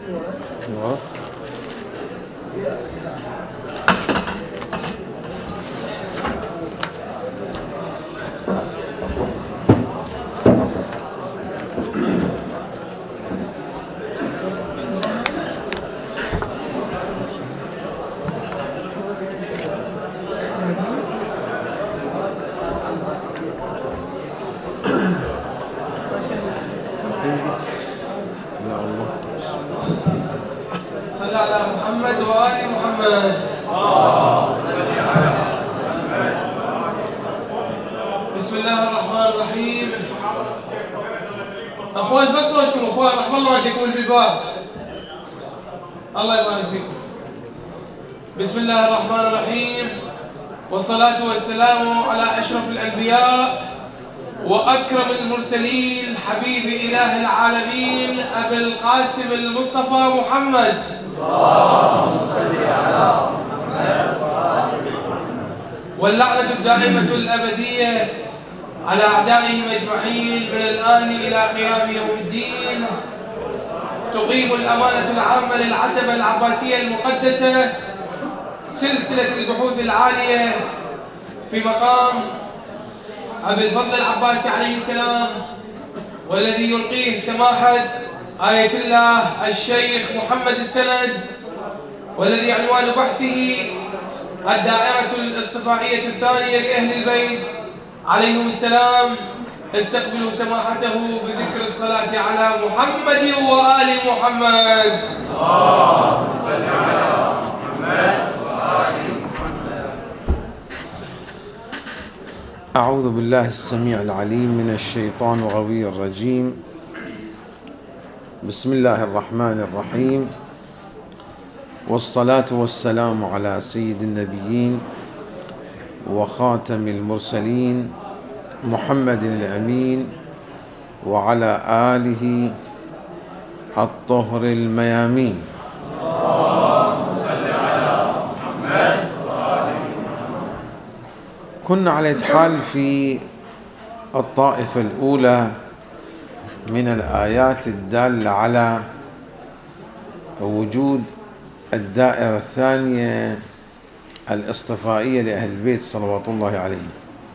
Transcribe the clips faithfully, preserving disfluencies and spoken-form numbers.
صل على محمد وآل محمد. بسم الله الرحمن الرحيم. أخوان بس صوتكم أخوان، رحم الله والديكم الباب. الله يبارك فيكم. بسم الله الرحمن الرحيم، والصلاة والسلام على أشرف الأنبياء وأكرم المرسلين، حبيب إله العالمين، أبي القاسم المصطفى محمد. اللهم صل على محمد. واللعنة الدائمة الأبدية على أعدائهم أجمعين من الآن إلى قيام يوم الدين. تقيم الأمانة العامة للعتبة العباسية المقدسة سلسلة البحوث العالية في مقام أبي الفضل العباسي عليه السلام، والذي يلقيه سماحة آية الله الشيخ محمد السند، والذي عنوان بحثه الدائرة الاصطفائية الثانية لأهل البيت عليهم السلام. استقبلوا سماحته بذكر الصلاة على محمد وآل محمد. اللهم صل على محمد وآل محمد. أعوذ بالله السميع العليم من الشيطان الغوي الرجيم. بسم الله الرحمن الرحيم، والصلاة والسلام على سيد النبيين وخاتم المرسلين محمد الأمين وعلى آله الطهر الميامين. اللهم صل على محمد وآل محمد. كنا على إتحال في الطائفة الأولى من الآيات الدالة على وجود الدائرة الثانية الاصطفائية لأهل البيت صلوات الله عليهم.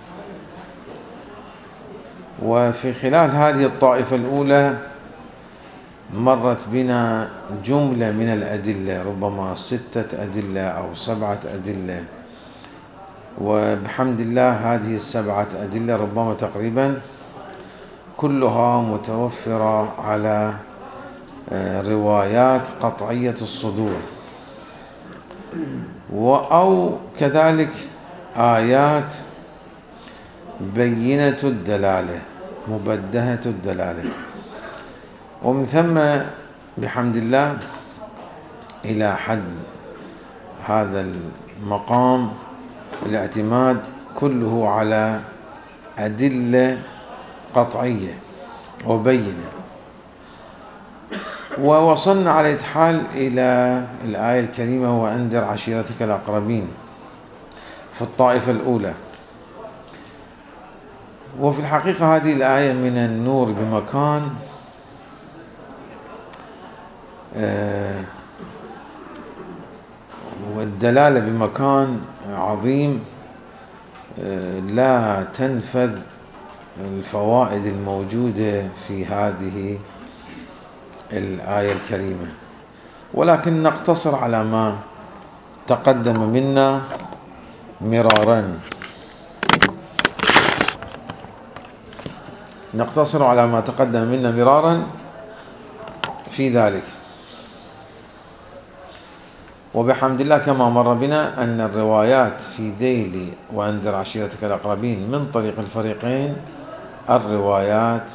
وفي خلال هذه الطائفة الأولى مرت بنا جملة من الأدلة، ربما ستة أدلة أو سبعة أدلة، وبحمد الله هذه السبعة أدلة ربما تقريبا كلها متوفرة على روايات قطعية الصدور، أو كذلك آيات بينة الدلالة مبدهة الدلالة. ومن ثم بحمد الله إلى حد هذا المقام الاعتماد كله على أدلة قطعية وبينة. ووصلنا على إتحال إلى الآية الكريمة وأنذر عشيرتك الأقربين في الطائفة الأولى. وفي الحقيقة هذه الآية من النور بمكان آه والدلالة بمكان عظيم، آه لا تنفذ الفوائد الموجودة في هذه الآية الكريمة، ولكن نقتصر على ما تقدم منا مرارا نقتصر على ما تقدم منا مرارا في ذلك. وبحمد الله كما مر بنا أن الروايات في ذيل وأنذر عشيرتك الأقربين من طريق الفريقين الروايات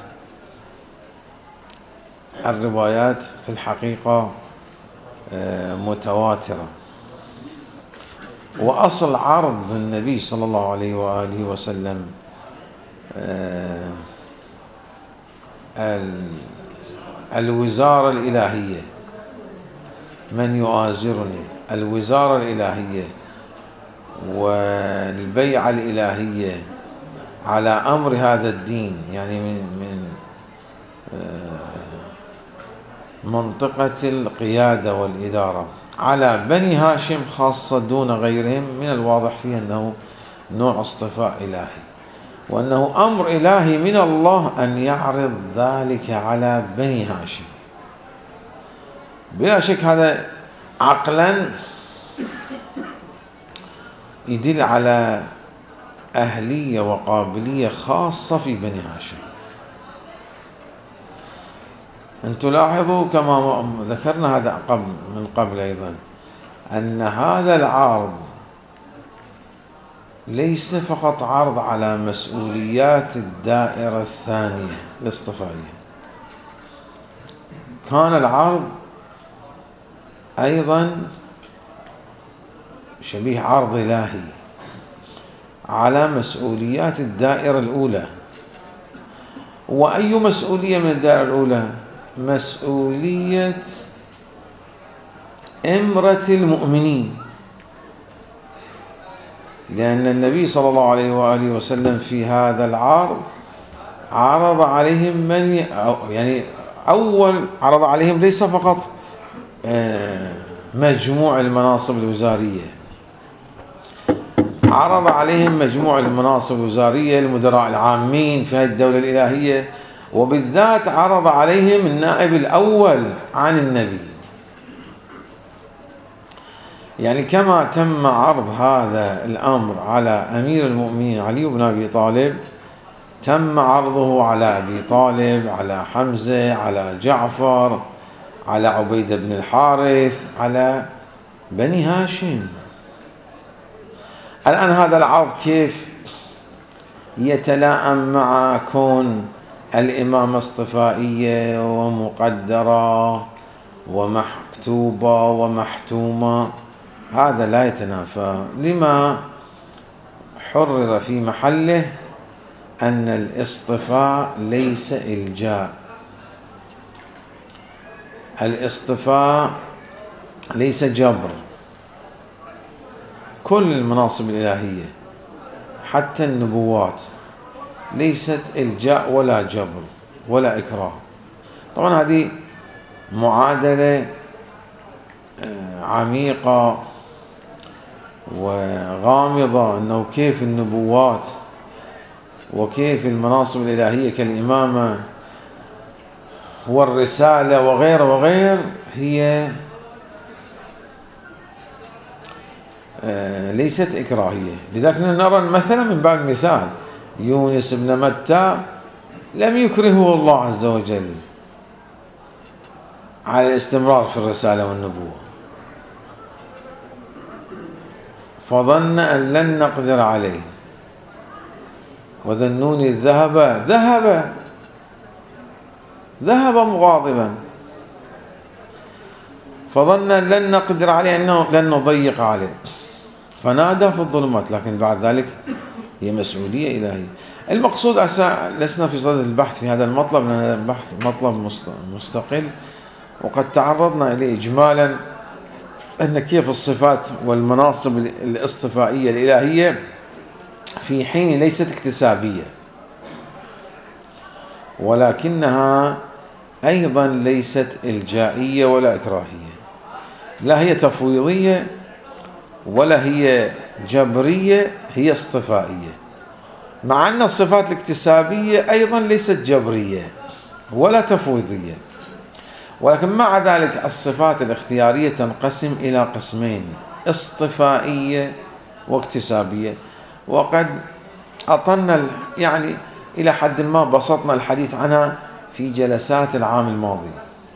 الروايات في الحقيقة متواترة. وأصل عرض النبي صلى الله عليه وآله وسلم الوزارة الإلهية، من يؤازرني، الوزارة الإلهية والبيعة الإلهية على أمر هذا الدين، يعني من, من منطقة القيادة والإدارة على بني هاشم خاصة دون غيرهم، من الواضح فيه أنه نوع اصطفاء إلهي، وأنه أمر إلهي من الله أن يعرض ذلك على بني هاشم. بلا شك هذا عقلا يدل على أهلية وقابلية خاصة في بني هاشم. أن تلاحظوا كما ذكرنا هذا قبل من قبل أيضا أن هذا العرض ليس فقط عرض على مسؤوليات الدائرة الثانية الاصطفائية، كان العرض أيضا شبيه عرض إلهي على مسؤوليات الدائرة الأولى. وأي مسؤولية من الدائرة الأولى؟ مسؤولية إمرة المؤمنين، لأن النبي صلى الله عليه وآله وسلم في هذا العرض عرض عليهم من يعني أول عرض عليهم ليس فقط مجموع المناصب الوزارية، عرض عليهم مجموع المناصب الوزارية، المدراء العامين في هذه الدولة الإلهية، وبالذات عرض عليهم النائب الأول عن النبي. يعني كما تم عرض هذا الأمر على أمير المؤمنين علي بن أبي طالب، تم عرضه على أبي طالب، على حمزة، على جعفر، على عبيدة بن الحارث، على بني هاشم. الآن هذا العرض كيف يتلائم مع كون الإمامة اصطفائية ومقدرة ومكتوبة ومحتومة؟ هذا لا يتنافى، لما حرر في محله أن الاصطفاء ليس إلجاء، الاصطفاء ليس جبر. كل المناصب الإلهية حتى النبوات ليست إلجاء ولا جبر ولا إكراه. طبعا هذه معادلة عميقة وغامضة، أنه كيف النبوات وكيف المناصب الإلهية كالإمامة والرسالة وغير وغير هي ليست إكراهية. لذلك نرى مثلا من باب المثال يونس بن متى لم يكرهه الله عز وجل على الاستمرار في الرسالة والنبوة، فظن أن لن نقدر عليه، وذنون إذ ذهب ذهب ذهب مغاضبا، فظن أن لن نقدر عليه، أنه لن نضيق عليه، فنادى في الظلمات. لكن بعد ذلك هي مسؤولية إلهية. المقصود أسا لسنا في صدد البحث في هذا المطلب، لأن هذا البحث مطلب مستقل، وقد تعرضنا إليه إجمالا أن كيف الصفات والمناصب الاصطفائية الإلهية في حين ليست اكتسابية، ولكنها أيضا ليست إلجائية ولا إكراهية، لا هي تفويضية ولا هي جبرية، هي اصطفائية. مع أن الصفات الاكتسابية أيضا ليست جبرية ولا تفويضية، ولكن مع ذلك الصفات الاختيارية تنقسم إلى قسمين: اصطفائية واكتسابية. وقد أطلنا يعني إلى حد ما بسطنا الحديث عنها في جلسات العام الماضي،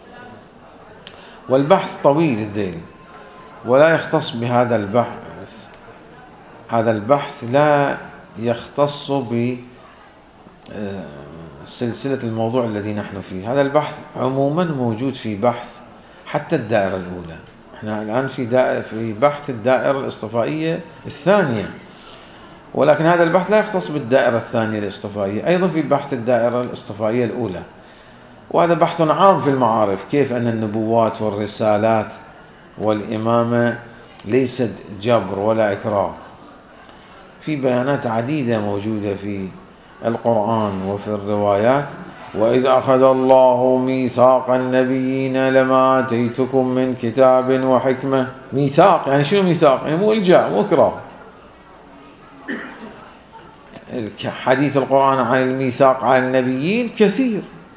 والبحث طويل الذيل ولا يختص بهذا البحث. هذا البحث لا يختص بسلسلة الموضوع الذي نحن فيه. هذا البحث عموما موجود في بحث حتى الدائرة الأولى. احنا الآن في في بحث الدائرة الاصطفائية الثانية، ولكن هذا البحث لا يختص بالدائرة الثانية الاصطفائية، أيضا في بحث الدائرة الاصطفائية الأولى. وهذا بحث عام في المعارف، كيف أن النبوات والرسالات والإمامة ليست جبر ولا إكراه. في بيانات عديدة موجودة في القرآن وفي الروايات وإذ أخذ الله ميثاق النبيين لما آتيتكم من كتاب وحكمة. ميثاق يعني شنو ميثاق؟ يعني مو إلجاء مو إكراه. حديث القرآن عن الميثاق على النبيين كثير.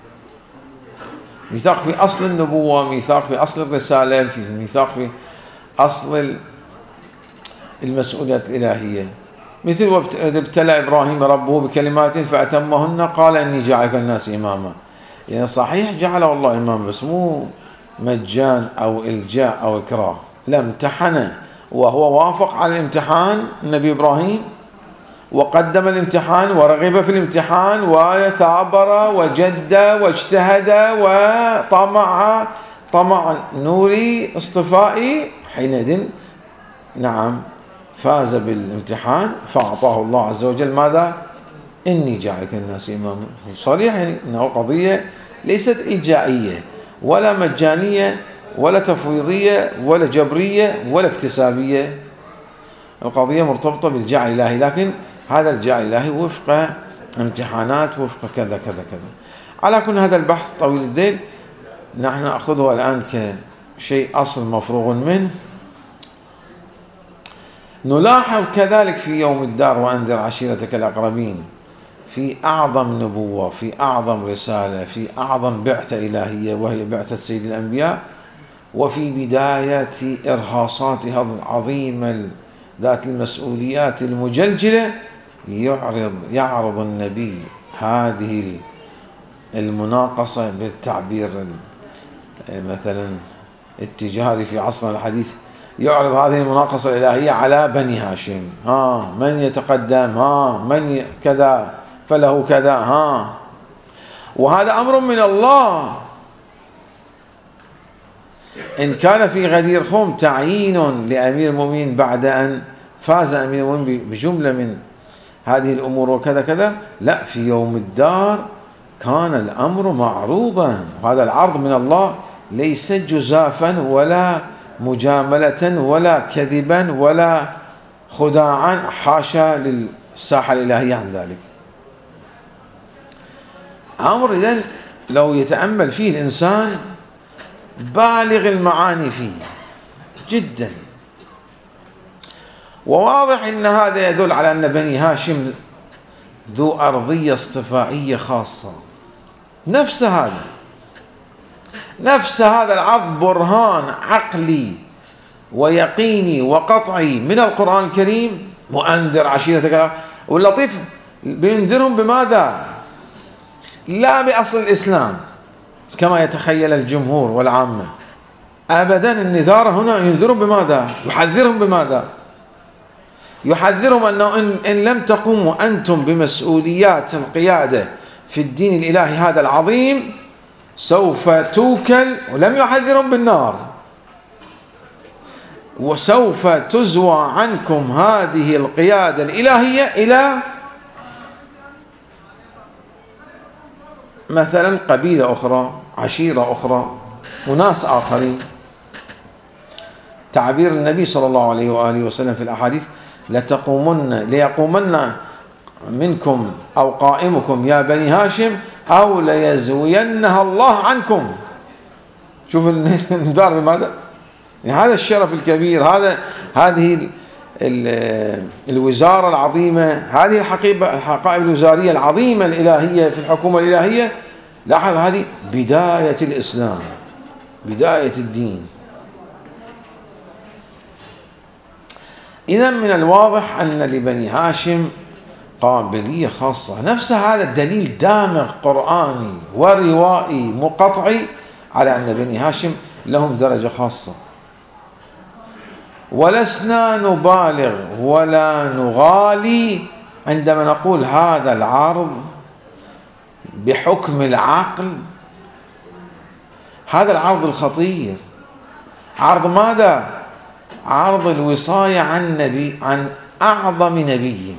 ميثاق في أصل النبوة، ميثاق في أصل الرسالة، في ميثاق في أصل المسؤوليات الإلهية. مثل وإذ ابتلى إبراهيم ربه بكلمات فأتمهن قال إني جاعلك الناس إماما. يعني صحيح جعله الله إماما بس مو مجان أو إلجاء أو إكراه، لا، امتحنه وهو وافق على الامتحان النبي إبراهيم، وقدم الامتحان ورغب في الامتحان وثابر وجد واجتهد وطمع طمع نوري اصطفائي، حينئذ نعم فاز بالامتحان فأعطاه الله عز وجل ماذا؟ إني جاعلك الناس إماما. صريح يعني أنه قضية ليست إلجائية ولا مجانية ولا تفويضية ولا جبرية ولا اكتسابية، القضية مرتبطة بالجعل الإلهي، لكن هذا الجعل الإلهي وفق امتحانات وفق كذا كذا كذا. على كل هذا البحث طويل الذيل نحن نأخذه الآن كشيء أصل مفروغ منه. نلاحظ كذلك في يوم الدار وأنذر عشيرتك الأقربين في أعظم نبوة، في أعظم رسالة، في أعظم بعثة إلهية وهي بعثة سيد الأنبياء، وفي بداية إرهاصاتها العظيمة ذات المسؤوليات المجلجلة يعرض يعرض النبي هذه المناقصة بالتعبير مثلا التجاري في عصرنا الحديث، يعرض هذه المناقصة الإلهية على بني هاشم. ها من يتقدم، ها من كذا فله كذا، ها وهذا أمر من الله. إن كان في غدير خم تعيين لأمير المؤمنين بعد أن فاز أمير المؤمنين بجملة من هذه الأمور وكذا كذا، لا، في يوم الدار كان الأمر معروضا، وهذا العرض من الله ليس جزافا ولا مجاملة ولا كذبا ولا خداعا، حاشا للساحة الإلهية عن ذلك. أمر إذن لو يتأمل فيه الإنسان بالغ المعاني فيه جدا، وواضح أن هذا يدل على أن بني هاشم ذو أرضية اصطفائية خاصة. نفس هذا نفس هذا العرض برهان عقلي ويقيني وقطعي من القرآن الكريم، وأنذر عشيرتك. واللطيف بينذرهم بماذا؟ لا بأصل الإسلام كما يتخيل الجمهور والعامة، أبدا. النذار هنا ينذرهم بماذا؟ يحذرهم بماذا؟ يحذرهم أنه إن, إن لم تقوموا أنتم بمسؤوليات القيادة في الدين الإلهي هذا العظيم سوف توكل، ولم يحذرهم بالنار، وسوف تزوى عنكم هذه القيادة الإلهية إلى مثلا قبيلة أخرى، عشيرة أخرى، وناس آخرين. تعبير النبي صلى الله عليه وآله وسلم في الأحاديث: لتقومن ليقومن منكم أو قائمكم يا بني هاشم أو ليزوينها الله عنكم. شوف النذار بماذا؟ يعني هذا الشرف الكبير، هذا هذه الوزارة العظيمة، هذه الحقائب الوزارية العظيمة الإلهية في الحكومة الإلهية. لاحظ هذه بداية الإسلام، بداية الدين. إذن من الواضح أن لبني هاشم قابلية خاصة. نفس هذا الدليل دامغ قرآني وروائي مقطعي على أن بني هاشم لهم درجة خاصة. ولسنا نبالغ ولا نغالي عندما نقول هذا العرض بحكم العقل، هذا العرض الخطير. عرض ماذا؟ عرض الوصاية عن نبي، عن أعظم نبي.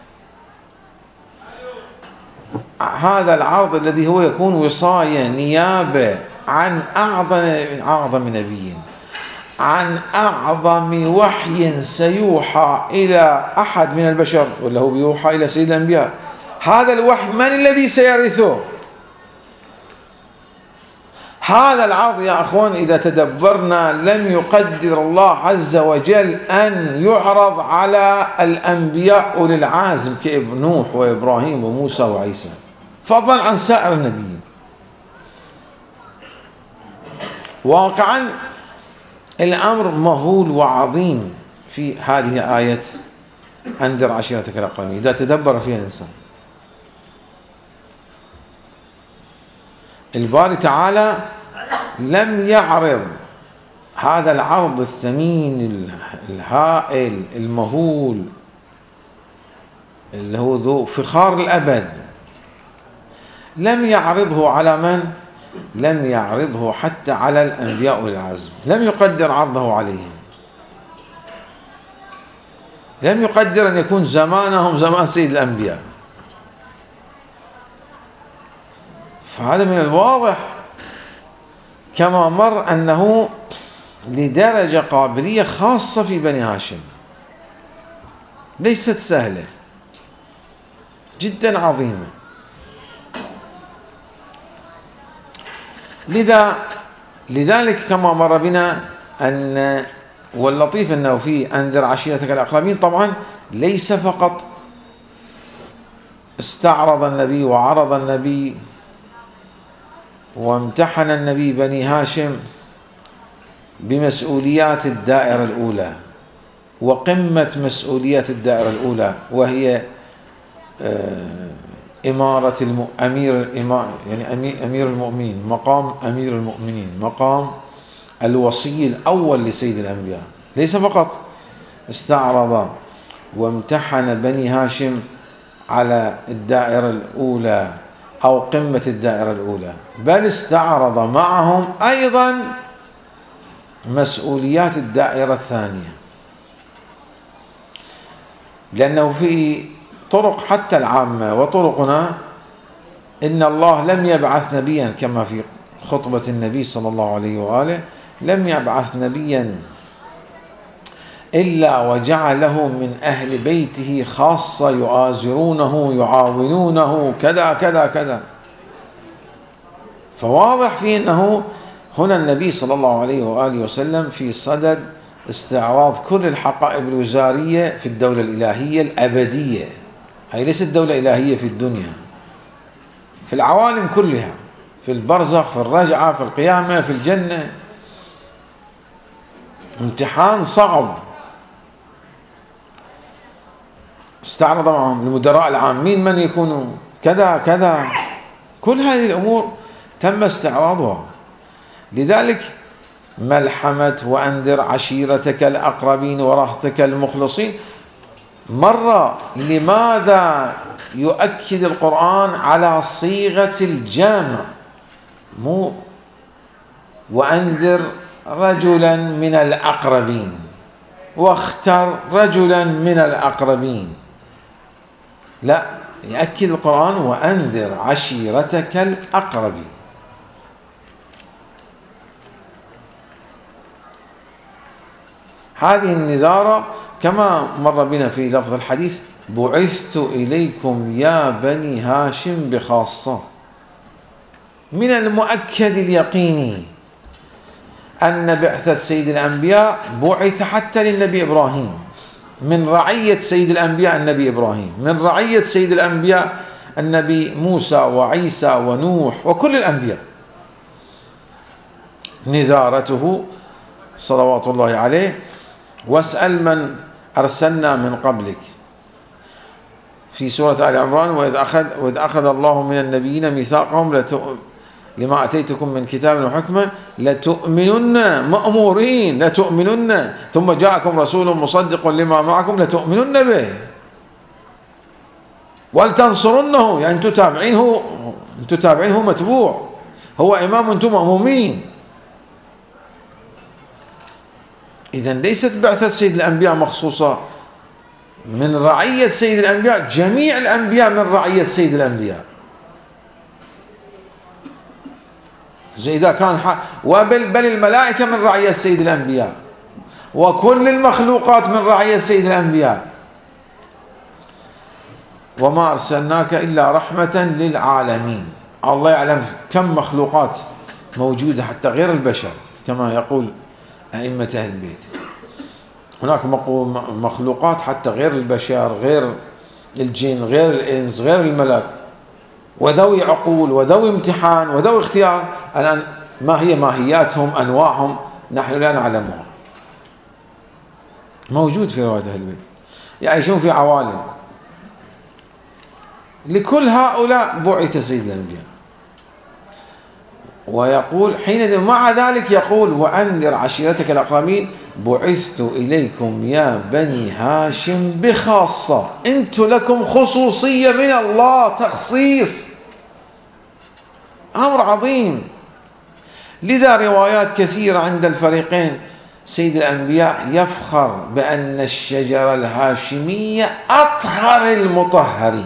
هذا العرض الذي هو يكون وصاية نيابة عن أعظم أعظم نبي، عن أعظم وحي سيوحى إلى أحد من البشر، ولا هو بيوحى إلى سيد الأنبياء. هذا الوحي من الذي سيرثه؟ هذا العرض يا أخوان إذا تدبرنا لم يقدر الله عز وجل أن يعرض على الأنبياء أولي العزم كابن نوح وإبراهيم وموسى وعيسى، فضلا عن سائر النبيين. واقعا الأمر مهول وعظيم في هذه آية أنذر عشيرتك الأقربين إذا تدبر فيها الإنسان. الباري تعالى لم يعرض هذا العرض الثمين الهائل المهول اللي هو ذو فخار الأبد، لم يعرضه على من؟ لم يعرضه حتى على الأنبياء والعزم، لم يقدر عرضه عليهم، لم يقدر أن يكون زمانهم زمان سيد الأنبياء. فهذا من الواضح كما مر أنه لدرجة قابلية خاصة في بني هاشم ليست سهلة، جدا عظيمة. لذا لذلك كما مر بنا أن واللطيف أنه في أنذر عشيرتك الأقربين طبعا ليس فقط استعرض النبي وعرض النبي وامتحن النبي بني هاشم بمسؤوليات الدائرة الأولى وقمة مسؤوليات الدائرة الأولى، وهي إمارة أمير يعني أمير المؤمنين، مقام أمير المؤمنين، مقام الوصي الأول لسيد الأنبياء. ليس فقط استعرض وامتحن بني هاشم على الدائرة الأولى أو قمة الدائرة الأولى، بل استعرض معهم أيضا مسؤوليات الدائرة الثانية، لأنه في طرق حتى العامة وطرقنا إن الله لم يبعث نبيا كما في خطبة النبي صلى الله عليه وآله، لم يبعث نبيا إلا وجعله من أهل بيته خاصة يؤازرونه يعاونونه كذا كذا كذا. فواضح في أنه هنا النبي صلى الله عليه وآله وسلم في صدد استعراض كل الحقائب الوزارية في الدولة الإلهية الأبدية، هي ليست دولة إلهية في الدنيا، في العوالم كلها، في البرزخ، في الرجعة، في القيامة، في الجنة. امتحان صعب. استعرض معهم المدراء العامين من يكونوا كذا كذا، كل هذه الأمور تم استعراضها. لذلك ملحمة وأنذر عشيرتك الأقربين ورهطك المخلصين مرة. لماذا يؤكد القرآن على صيغة الجامع، مو وأنذر رجلا من الأقربين، واختر رجلا من الأقربين، لا، يؤكد القرآن وأنذر عشيرتك الأقربين. هذه النذارة كما مر بنا في لفظ الحديث بعثت إليكم يا بني هاشم بخاصة. من المؤكد اليقيني أن بعثة سيد الأنبياء بعث حتى للنبي إبراهيم، من رعية سيد الأنبياء النبي إبراهيم، من رعية سيد الأنبياء النبي موسى وعيسى ونوح وكل الأنبياء. نذارته صلوات الله عليه واسأل من أرسلنا من قبلك في سورة آل عمران وإذ أخذ, وإذ أخذ الله من النبيين ميثاقهم لتؤ... لما أتيتكم من كتاب وحكمة لتؤمنن مأمورين لتؤمنن ثم جاءكم رسول مصدق لما معكم لتؤمنن به ولتنصرنه، يعني أنتم تابعينه، أنتم تابعينه متبوع، هو إمام أنتم مأمومين. إذن ليست بعثة سيد الأنبياء مخصوصة من رعية سيد الأنبياء، جميع الأنبياء من رعية سيد الأنبياء. زي إذا كان وبل بل الملائكة من رعية سيد الأنبياء، وكل المخلوقات من رعية سيد الأنبياء. وما أرسلناك إلا رحمة للعالمين. الله يعلم كم مخلوقات موجودة حتى غير البشر كما يقول أئمة أهل البيت. هناك مخلوقات حتى غير البشر، غير الجن، غير الإنس، غير الملك، وذوي عقول وذوي امتحان وذوي اختيار. الآن ما هي ماهياتهم أنواعهم نحن لا نعلمها، موجود في رواية أهل البيت، يعيشون في عوالم. لكل هؤلاء بعث سيد الأنبياء. ويقول حين مع ذلك يقول وأنذر عشيرتك الأقربين بعثت إليكم يا بني هاشم بخاصة. أنت لكم خصوصية من الله، تخصيص، أمر عظيم. لذا روايات كثيرة عند الفريقين سيد الأنبياء يفخر بأن الشجرة الهاشمية أطهر المطهرين.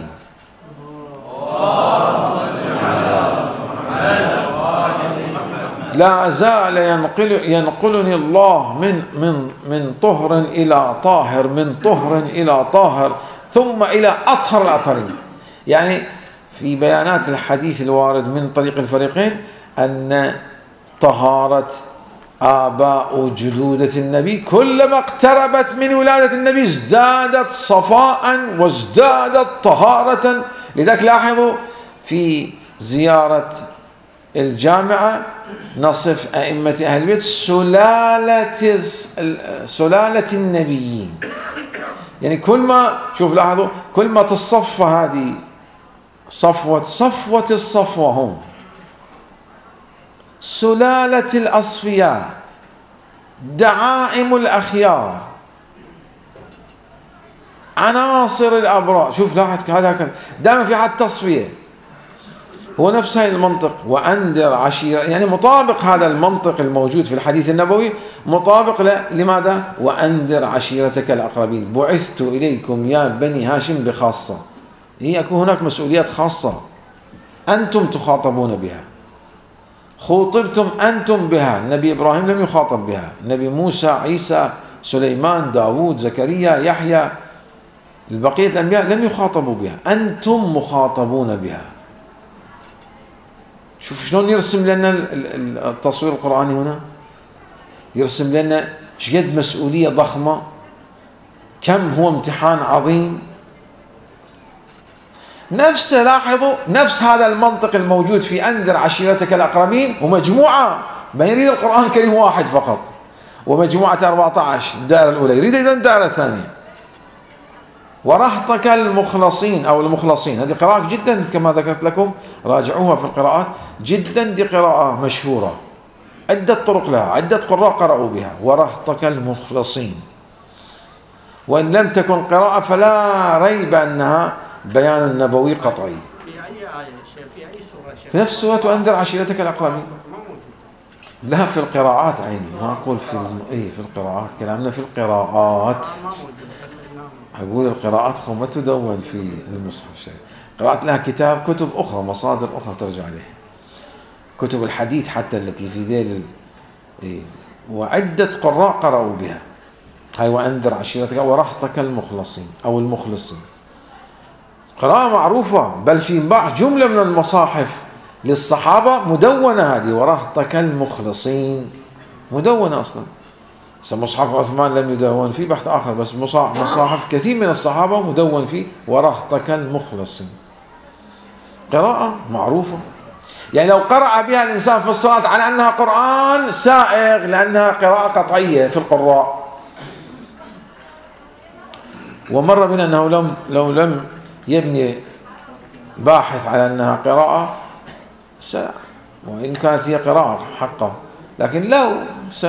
لا زال ينقل ينقلني الله من من من طهر إلى طاهر، من طهر إلى طاهر، ثم إلى أطهر الأطهرين. يعني في بيانات الحديث الوارد من طريق الفريقين أن طهارة آباء جدودة النبي كلما اقتربت من ولادة النبي ازدادت صفاء وازدادت طهارة. لذلك لاحظوا في زيارة الجامعة نصف أئمة أهل البيت سلالة سلالة النبيين. يعني كل ما شوف لاحظوا كل ما تصفى هذه صفوة صفوة الصفوة هم سلالة الأصفياء، دعائم الأخيار، عناصر الأبرار. شوف لاحظ هذا دائما في حد تصفية. هو نفس هاي المنطق وأنذر عشيرة، يعني مطابق هذا المنطق الموجود في الحديث النبوي مطابق لماذا؟ وأنذر عشيرتك الأقربين بعثت إليكم يا بني هاشم بخاصة. هي يكون هناك مسؤوليات خاصة أنتم تخاطبون بها، خوطبتم أنتم بها. النبي إبراهيم لم يخاطب بها، النبي موسى، عيسى، سليمان، داود، زكريا، يحيى، البقية الأنبياء لم يخاطبوا بها، أنتم مخاطبون بها. شوف شلون يرسم لنا التصوير القرآني هنا، يرسم لنا شقد مسؤولية ضخمة، كم هو امتحان عظيم. نفس لاحظوا نفس هذا المنطق الموجود في أنذر عشيرتك الأقربين ومجموعة، ما يريد القرآن الكريم واحد فقط، ومجموعة أربعة عشر الدائرة الأولى يريد أيضا الدائرة الثانية. ورهطك المخلصين أو المخلصين، هذه قراءة جدا كما ذكرت لكم راجعوها في القراءات، جدا دي قراءة مشهورة عدة طرق لها، عدة قراء قرأوا بها. ورهطك المخلصين، وإن لم تكن قراءة فلا ريب أنها بيان نبوي قطعي. في أي آية في أي سورة؟ في نفس سورة وأنذر عشيرتك الأقربين. لا في القراءات عيني، ما أقول في الم... إيه في القراءات، كلامنا في القراءات. أقول القراءات ما تدون في المصحف شيء، قراءات لها كتاب، كتب أخرى، مصادر أخرى ترجع عليها، كتب الحديث حتى التي في ذيل إيه. وعدة قراء قرأوا بها هاي وأنذر عشيرتك ورهطك المخلصين أو المخلصين، قراءة معروفة، بل في بعض جملة من المصاحف للصحابة مدونة هذه ورهطك المخلصين، مدونة أصلا. مصحف عثمان لم يدون، في بحث آخر، بس مصاحف كثير من الصحابة مدون فيه ورهطك المخلصين، قراءة معروفة. يعني لو قرأ بها الإنسان في الصلاة على أنها قرآن سائغ، لأنها قراءة قطعية في القراء. ومر بنا أنه لم لو لم يبني باحث على أنها قراءة س... وإن كانت هي قراءة حقا، لكن لو س...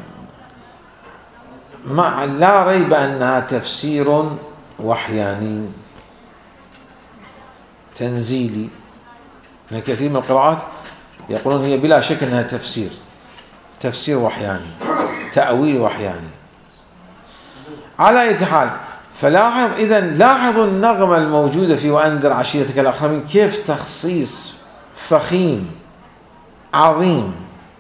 مع لا ريب أنها تفسير وحياني تنزيلي. يعني كثير من القراءات يقولون هي بلا شك أنها تفسير تفسير وحياني، تأويل وحياني. على أي حال، فلاحظ إذن لاحظوا النغمة الموجودة في وأنذر عشيرتك الأقربين كيف تخصيص فخيم عظيم،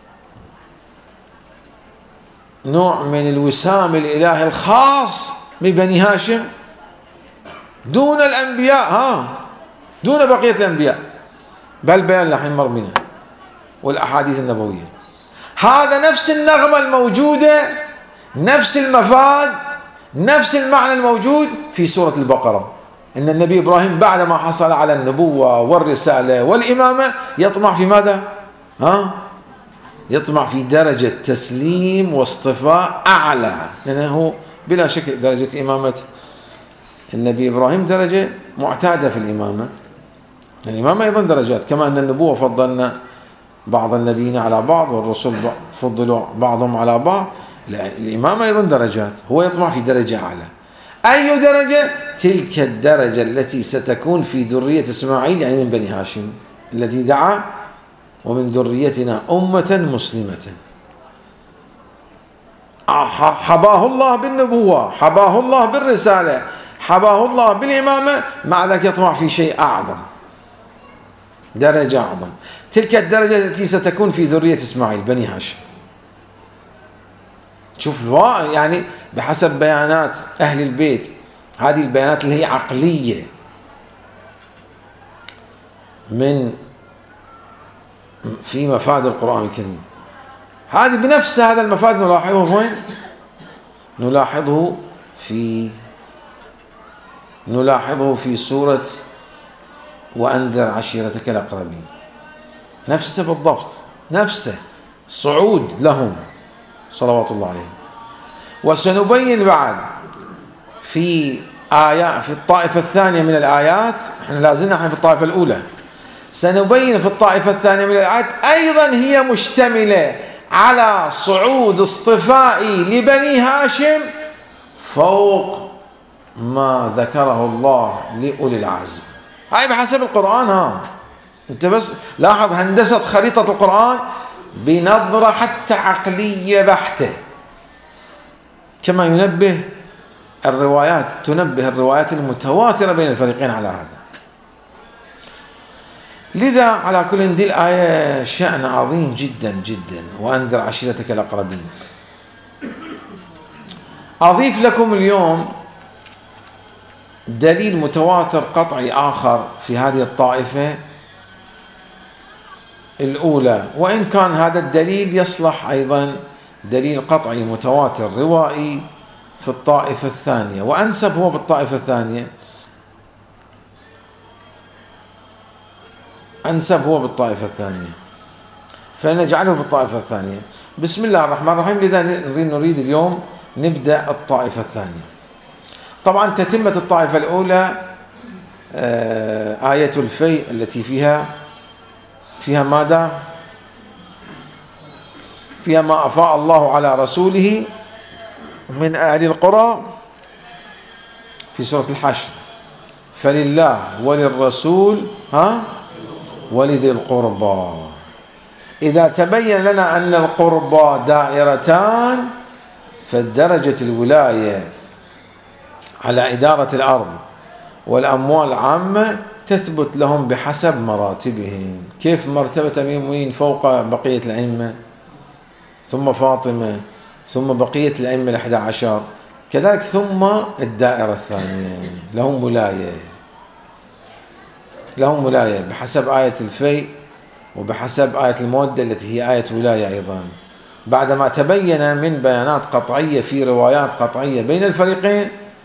نوع من الوسام الإلهي الخاص ببني هاشم دون الأنبياء، ها دون بقية الأنبياء، بل بيان الحين مر بنا. والأحاديث النبوية. هذا نفس النغمة الموجودة، نفس المفاد، نفس المعنى الموجود في سورة البقرة، إن النبي إبراهيم بعدما حصل على النبوة والرسالة والإمامة يطمع في ماذا؟ ها؟ يطمع في درجة تسليم واصطفاء أعلى، لأنه بلا شك درجة إمامة النبي إبراهيم درجة معتادة في الإمامة. الإمامة أيضا درجات، كما أن النبوة فضلنا بعض النبيين على بعض، والرسل فضلوا بعضهم على بعض. لا، الإمامة أيضا درجات، هو يطمع في درجة أعلى. أي درجة؟ تلك الدرجة التي ستكون في ذرية إسماعيل، يعني من بني هاشم الذي دعا ومن ذريتنا أمة مسلمة. حباه الله بالنبوة، حباه الله بالرسالة، حباه الله بالإمامة، مع ذلك يطمع في شيء أعظم، درجة أعظم. تلك الدرجة التي ستكون في ذرية إسماعيل بني هاشم. شوف يعني بحسب بيانات أهل البيت، هذه البيانات اللي هي عقلية من في مفاد القرآن الكريم، هذه بنفس هذا المفاد نلاحظه وين؟ نلاحظه في نلاحظه في سورة وأنذر عشيرتك الأقربين، نفسه بالضبط، نفسه صعود لهم صلوات الله عليهم. وسنبين بعد في آيات في الطائفة الثانية من الآيات، احنا لازلنا احنا في الطائفة الأولى، سنبين في الطائفة الثانية من الآيات أيضا هي مشتملة على صعود اصطفائي لبني هاشم فوق ما ذكره الله لأولي العزم. هاي بحسب القرآن. ها انت بس لاحظ هندسة خريطة القرآن بنظرة حتى عقلية بحتة، كما ينبه الروايات تنبه الروايات المتواترة بين الفريقين على هذا. لذا على كل دي الآية شأن عظيم جدا جدا، وأنذر عشيرتك الأقربين. أضيف لكم اليوم دليل متواتر قطعي آخر في هذه الطائفة الأولى، وإن كان هذا الدليل يصلح أيضا دليل قطعي متواتر روائي في الطائفة الثانية، وأنسب هو بالطائفة الثانية، أنسب هو بالطائفة الثانية، فنجعله في الطائفة الثانية. بسم الله الرحمن الرحيم. لذا نريد اليوم نبدأ الطائفة الثانية. طبعا تتمة الطائفة الأولى آية الفيء التي فيها فيها ماذا؟ فيها ما أفاء الله على رسوله من أهل القرى في سورة الحشر، فلله وللرسول ها ولذي القربى. إذا تبين لنا أن القربى دائرتان، فالدرجة الولاية على إدارة الأرض والأموال العامة تثبت لهم بحسب مراتبهم. كيف مرتبة أمير المؤمنين فوق بقية الأئمة، ثم فاطمة، ثم بقية الأئمة الأحد عشر، كذلك ثم الدائرة الثانية لهم ولاية، لهم ولاية بحسب آية الفيء وبحسب آية المودة التي هي آية ولاية أيضا. بعدما تبين من بيانات قطعية في روايات قطعية بين الفريقين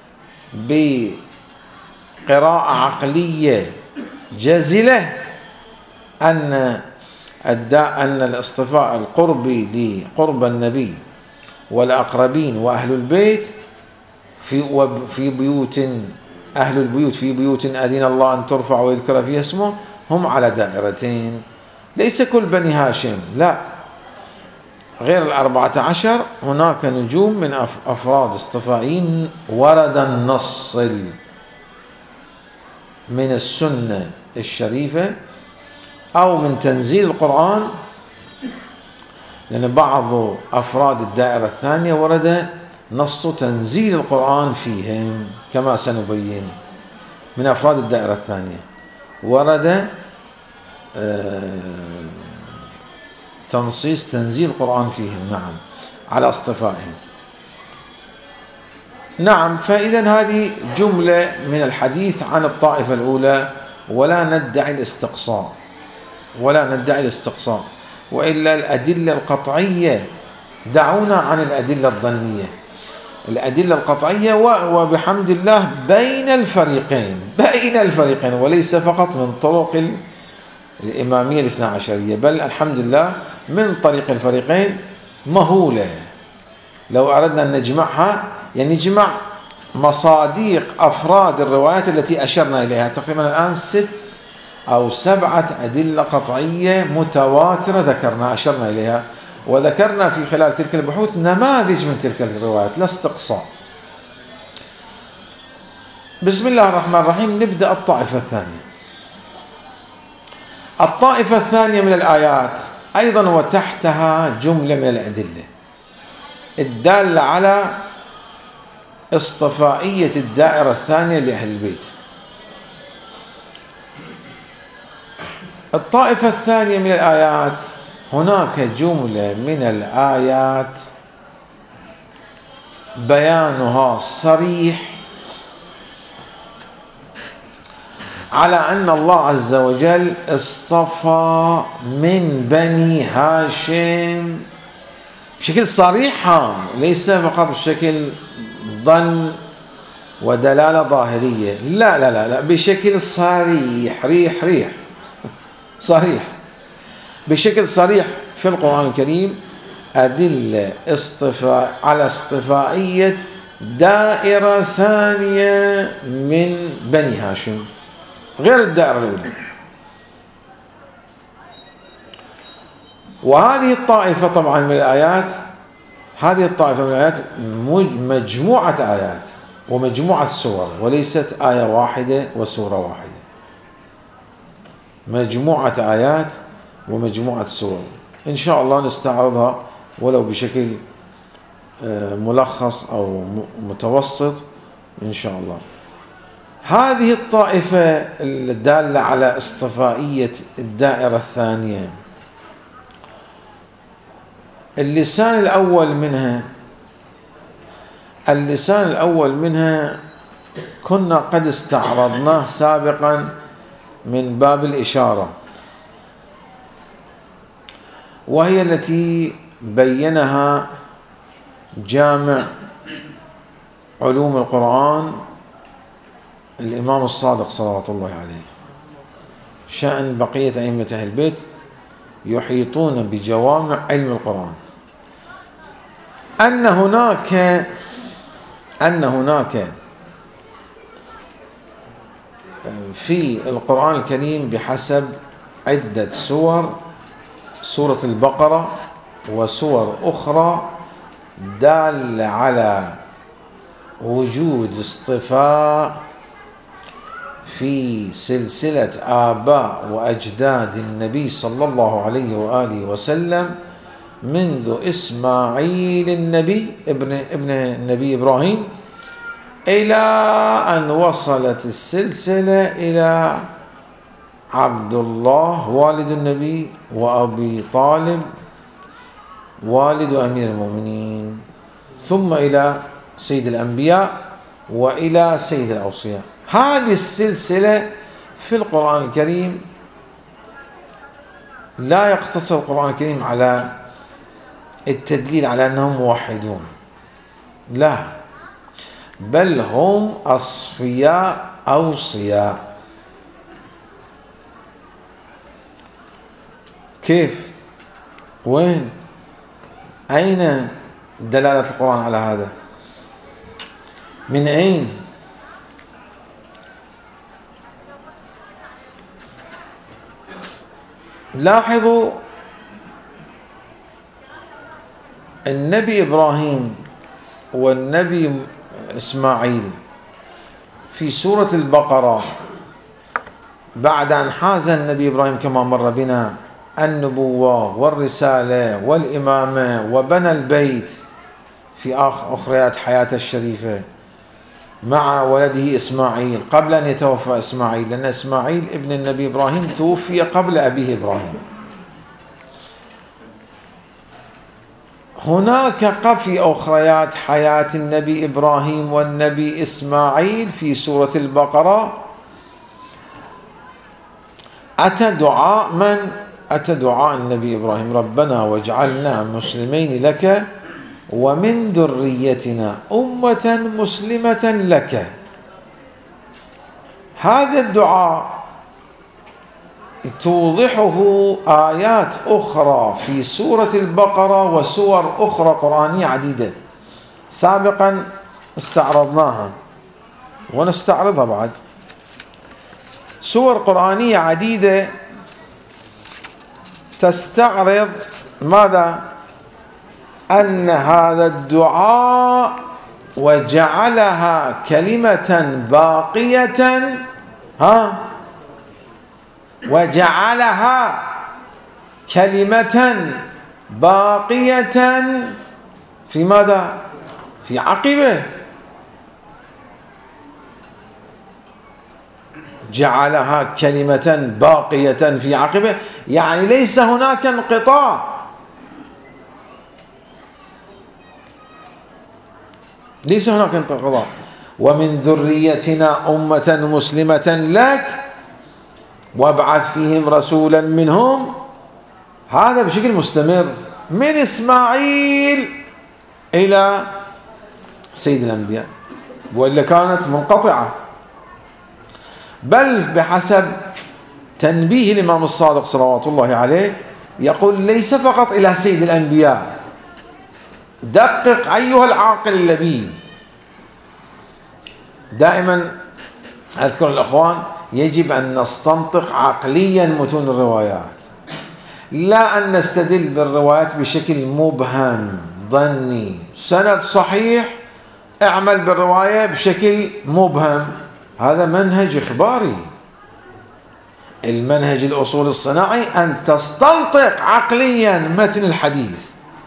بقراءة عقلية جزلة أن الداء أن الاصطفاء القربي لقرب النبي والأقربين وأهل البيت في في بيوت أهل البيوت في بيوت أذن الله أن ترفع ويذكر فيها اسمه، هم على دائرتين، ليس كل بني هاشم، لا، غير الأربعة عشر هناك نجوم من أفراد اصطفائيين ورد النص من السنة الشريفة أو من تنزيل القرآن، لأن بعض أفراد الدائرة الثانية ورد نص تنزيل القرآن فيهم، كما سنبين. من أفراد الدائرة الثانية ورد تنصيص تنزيل القرآن فيهم، نعم، على اصطفائهم. نعم، فإذا هذه جملة من الحديث عن الطائفة الأولى، ولا ندعي الاستقصاء، ولا ندعي الاستقصاء، وإلا الأدلة القطعية. دعونا عن الأدلة الظنية. الأدلة القطعية وبحمد الله بين الفريقين بين الفريقين وليس فقط من طرق الإمامية الاثنى عشرية، بل الحمد لله من طريق الفريقين مهولة. لو أردنا أن نجمعها يعني نجمع مصاديق أفراد الروايات التي أشرنا إليها، تقريبا الآن ست أو سبعة أدلة قطعية متواترة ذكرنا أشرنا إليها، وذكرنا في خلال تلك البحوث نماذج من تلك الروايات لا استقصاء. بسم الله الرحمن الرحيم. نبدأ الطائفة الثانية. الطائفة الثانية من الآيات أيضا وتحتها جملة من الأدلة الدالة على اصطفائية الدائرة الثانية لأهل البيت. الطائفة الثانية من الآيات هناك جملة من الآيات بيانها صريح على أن الله عز وجل اصطفى من بني هاشم بشكل صريح، ليس فقط بشكل ظن ودلالة ظاهرية، لا لا لا لا بشكل صريح ريح ريح صريح بشكل صريح في القرآن الكريم أدلة اصطفاء على اصطفائية دائرة ثانية من بني هاشم غير الدائرة الأولى. وهذه الطائفة طبعا من الآيات هذه الطائفة من الآيات مجموعة آيات ومجموعة سور، وليست آية واحدة وسورة واحدة، مجموعة آيات ومجموعة سور. إن شاء الله نستعرضها ولو بشكل ملخص أو متوسط إن شاء الله. هذه الطائفة الدالة على اصطفائية الدائرة الثانية، اللسان الأول منها اللسان الأول منها كنا قد استعرضناه سابقا من باب الإشارة، وهي التي بينها جامع علوم القرآن الإمام الصادق صلوات الله عليه، شأن بقية أئمة أهل البيت يحيطون بجوامع علم القرآن، أن هناك أن هناك في القرآن الكريم بحسب عدة سور، سورة البقرة وسور أخرى دالة على وجود اصطفاء في سلسلة آباء وأجداد النبي صلى الله عليه وآله وسلم منذ إسماعيل النبي ابن ابن النبي إبراهيم إلى أن وصلت السلسلة إلى عبد الله والد النبي وأبي طالب والد أمير المؤمنين، ثم إلى سيد الأنبياء وإلى سيد الأوصياء. هذه السلسلة في القرآن الكريم لا يقتصر القرآن الكريم على التدليل على أنهم موحدون، لا، بل هم أصفياء أوصياء. كيف؟ وين؟ أين دلالة القرآن على هذا؟ من أين؟ لاحظوا النبي إبراهيم والنبي إسماعيل في سورة البقرة بعد أن حاز النبي إبراهيم كما مر بنا النبوة والرسالة والإمامة وبنى البيت في أخريات حياته الشريفة مع ولده إسماعيل قبل أن يتوفى إسماعيل، لأن إسماعيل ابن النبي إبراهيم توفي قبل أبيه إبراهيم. هناك قفي أخريات حياة النبي إبراهيم والنبي إسماعيل في سورة البقرة أتى دعاء من؟ أتى دعاء النبي إبراهيم ربنا واجعلنا مسلمين لك ومن ذريتنا أمة مسلمة لك. هذا الدعاء توضحه آيات أخرى في سورة البقرة وسور أخرى قرآنية عديدة سابقا استعرضناها ونستعرضها بعد. سور قرآنية عديدة تستعرض ماذا؟ أن هذا الدعاء وجعلها كلمة باقية ها وجعلها كلمة باقية في ماذا؟ في عقبه. جعلها كلمة باقية في عقبه، يعني ليس هناك انقطاع. ليس هناك انقطاع. ومن ذريتنا أمة مسلمة لك وابعث فيهم رسولا منهم. هذا بشكل مستمر من إسماعيل إلى سيد الأنبياء، وإلا كانت منقطعة. بل بحسب تنبيه الإمام الصادق صلوات الله عليه يقول ليس فقط إلى سيد الأنبياء. دقق أيها العاقل اللبيب. دائما أذكر الأخوان يجب أن نستنطق عقليا متون الروايات، لا أن نستدل بالروايات بشكل مبهم ظني. سند صحيح اعمل بالرواية بشكل مبهم، هذا منهج إخباري. المنهج الأصول الصناعي أن تستنطق عقليا متن الحديث،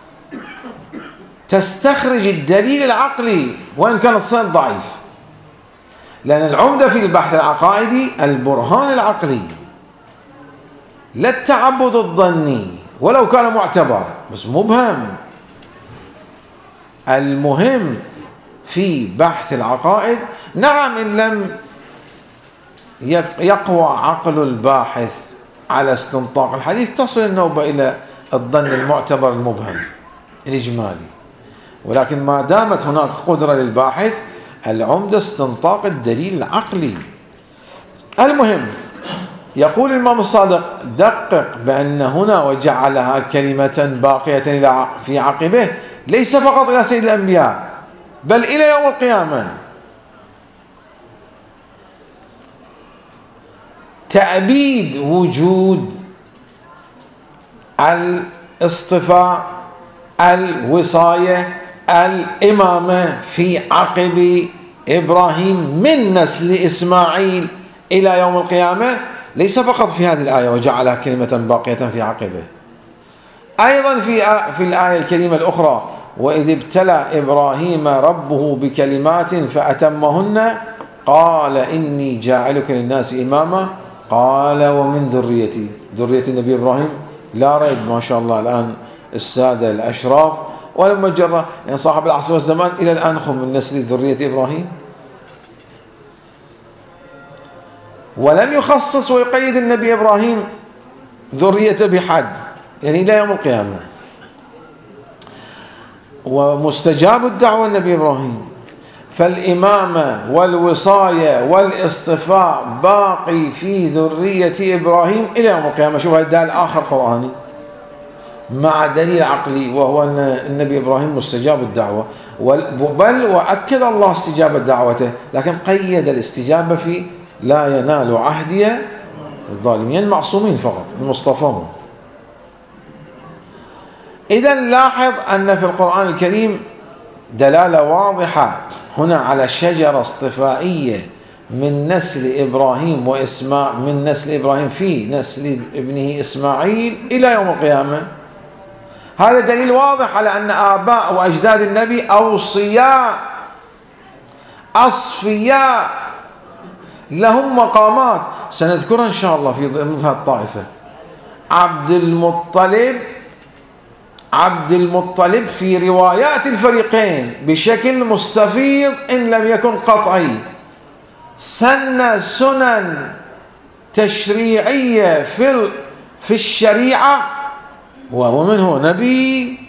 تستخرج الدليل العقلي وإن كان السند ضعيف، لأن العمدة في البحث العقائدي البرهان العقلي لا التعبد الظني ولو كان معتبر بس مبهم. المهم في بحث العقائد نعم إن لم يقوى عقل الباحث على استنطاق الحديث تصل النوبة إلى الظن المعتبر المبهم الإجمالي، ولكن ما دامت هناك قدرة للباحث العمدة استنطاق الدليل العقلي. المهم يقول الإمام الصادق دقق بأن هنا وجعلها كلمة باقية في عقبه ليس فقط إلى سيد الأنبياء بل إلى يوم القيامة. تأبيد وجود الاصطفاء الوصاية الإمامة في عقب إبراهيم من نسل إسماعيل إلى يوم القيامة ليس فقط في هذه الآية وجعلها كلمة باقية في عقبه، أيضا في في الآية الكريمة الأخرى وإذ ابتلى إبراهيم ربه بكلمات فأتمهن قال إني جاعلك للناس إماما قال ومن ذريتي. ذرية النبي إبراهيم لا ريب ما شاء الله الآن السادة الأشراف ولما جرى يعني صاحب العصر والزمان إلى الآن هم من نسل ذرية إبراهيم. ولم يخصص ويقيد النبي إبراهيم ذريته بحد، يعني إلى يوم القيامة. ومستجاب الدعوة النبي إبراهيم، فالإمامة والوصاية والاصطفاء باقي في ذرية إبراهيم إلى يوم القيامة. شوف هذا دليل آخر قرآني مع دليل عقلي وهو أن النبي إبراهيم مستجاب الدعوة، بل وأكد الله استجابة دعوته، لكن قيد الاستجابة في لا ينال عهدي الظالمين، المعصومين فقط المصطفون. إذا لاحظ أن في القرآن الكريم دلالة واضحة هنا على شجرة اصطفائية من نسل إبراهيم وإسماعيل، من نسل إبراهيم في نسل ابنه إسماعيل إلى يوم القيامة. هذا دليل واضح على أن آباء وأجداد النبي أوصياء أصفياء لهم مقامات سنذكرها إن شاء الله في ضمن هذه الطائفة. عبد المطلب عبد المطلب في روايات الفريقين بشكل مستفيض إن لم يكن قطعي سن سنن تشريعية في في الشريعة، وهو من هو نبي.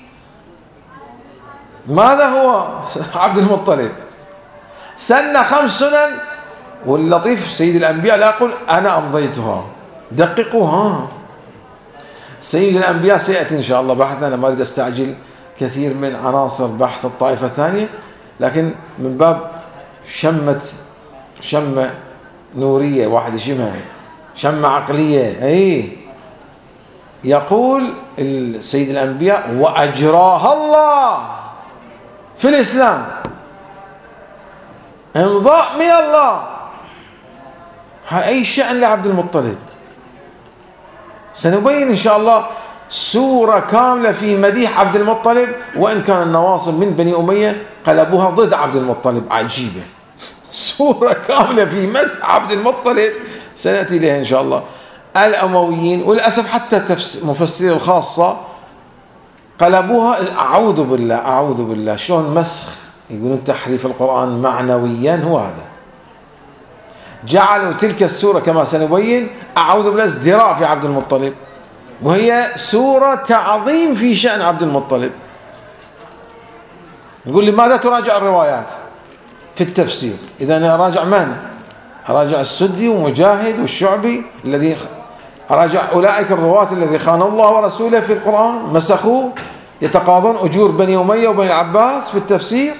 ماذا هو عبد المطلب؟ سن خمس سنن، واللطيف سيد الأنبياء لا يقول أنا أمضيتها. دققوها. سيد الأنبياء سيأتي إن شاء الله بحثنا، أنا ما أريد أستعجل كثير من عناصر بحث الطائفة الثانية، لكن من باب شمة شمة نورية، واحد يشمها شمة عقلية. أي يقول السيد الأنبياء وأجراها الله في الإسلام، امضاء من الله. أي شأن لعبد المطلب. سنبين إن شاء الله سورة كاملة في مديح عبد المطلب، وإن كان النواصب من بني أمية قلبوها ضد عبد المطلب، عجيبة. سورة كاملة في مدح عبد المطلب سنأتي إليها إن شاء الله. الأمويين وللأسف حتى مفسرين الخاصة قلبوها، أعوذ بالله أعوذ بالله، شلون مسخ، يقولون تحريف القرآن معنويا. هو هذا، جعلوا تلك السورة كما سنبين أعوذ بالله ازدراء في عبد المطلب، وهي سورة تعظيم في شأن عبد المطلب. يقول لماذا تراجع الروايات في التفسير؟ إذا أنا أراجع من؟ أراجع السدي ومجاهد والشعبي، الذي أراجع أولئك الرواة الذي خانوا الله ورسوله في القرآن، مسخوه، يتقاضون أجور بني أمية وبني العباس في التفسير،